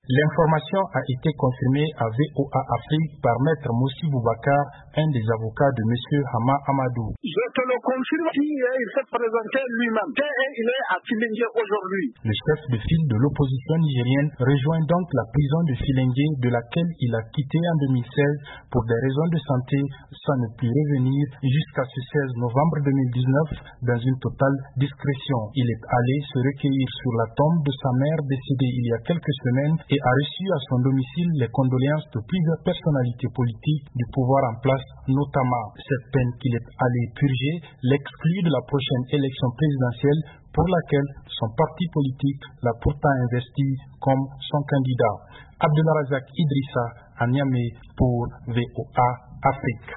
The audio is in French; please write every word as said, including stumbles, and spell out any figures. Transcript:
L'information a été confirmée à V O A Afrique par Maître Moussi Boubacar, un des avocats de M. Hama Amadou. Je te le confirme, il s'est présenté lui-même. Il est à Filengue aujourd'hui. Le chef de file de l'opposition nigérienne rejoint donc la prison de Filengue, de laquelle il a quitté en deux mille seize pour des raisons de santé, sans ne plus revenir jusqu'à ce seize novembre deux mille dix-neuf dans une totale discrétion. Il est allé se recueillir sur la tombe de sa mère décédée il y a quelques semaines et a reçu à son domicile les condoléances de plusieurs personnalités politiques du pouvoir en place, notamment cette peine qu'il est allé purger, l'exclut de la prochaine élection présidentielle pour laquelle son parti politique l'a pourtant investi comme son candidat. Abdullah Razak Idrissa à Niamey pour V O A Afrique.